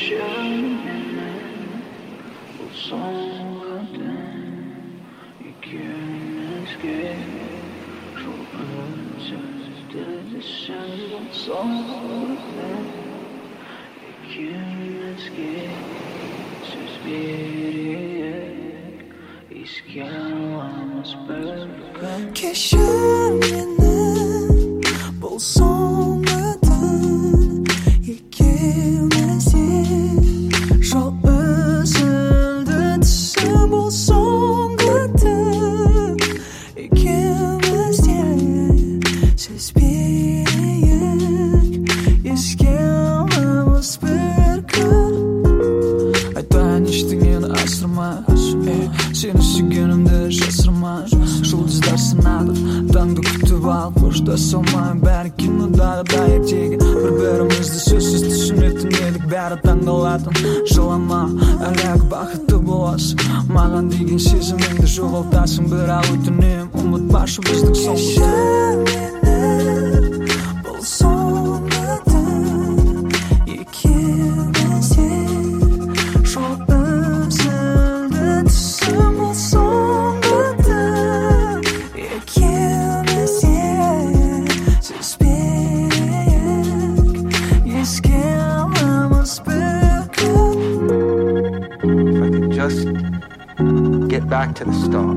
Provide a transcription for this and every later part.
Seni suyganimda shasirmas Жұлдыздар сынады Таңды күтіп алып Қоштасалмайын бәрі кинодағы ертегі Бір-бірімізді сөзсіз түсінетін едік Бәрі таңдалатын жылама Әлгі бақытты боласың Маған деген сезіміңді жоғалтасың Бірақ өтінем ұмытпашы біздің соңғы Get back to the start.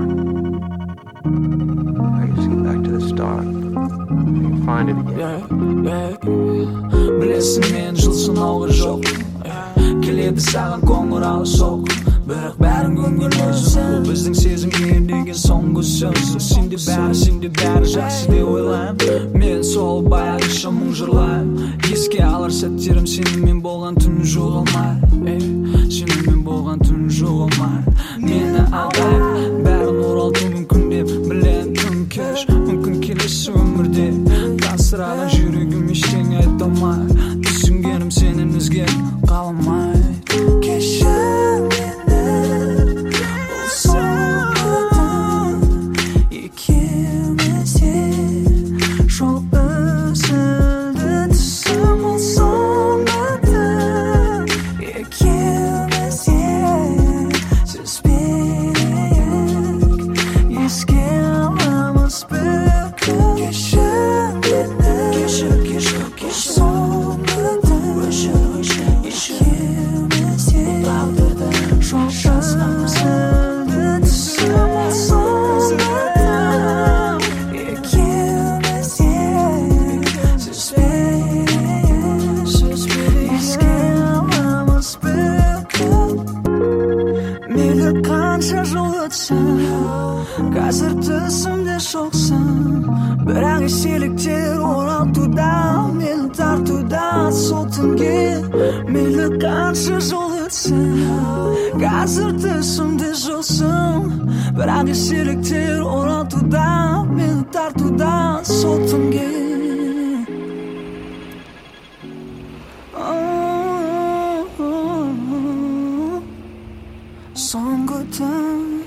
I can just get back to the start. I can find it again. Білесің мен жыл сынауға жоқ Келеді саған қоңырау соқ Бірақ бәрін көнгін өзің Бұл біздің сезімге деген соңғы сөз Сенде бәрі жақсы деп ойлаймын Мен сол баяғыша мұң жырлаймын Еске алар сәттерім сенімен болған түн жоғалмай Сенімен болған түн жоғалмай Мені алдайып бәрін оралту мүмкін деп Білем тым кеш мүмкін келесі өмірде Тасыраған жүрегім ештеңе айта алмай Түсінгенім сенен өзге қаламай Кешір мені бұл соңғы екеуміз де жол үзілді түсім бұл соңғы екеуміз де сөзбейік еске аламыз бір күн Кешір мені бұл соңғы екеуміз де жол үзілді түсім бұл соңғы екеуміз де сөзбейік еске аламыз бір күн Мейлі қанша жыл өтсін Қазір түсімде жоқсың Бірақ естеліктер оралтуда Мені тартуда сол түнге Мейлі қанша жыл өтсін Қазір түсімде жоқсың Бірақ естеліктер оралтуда Мені тартуда сол түнге Соңғы түн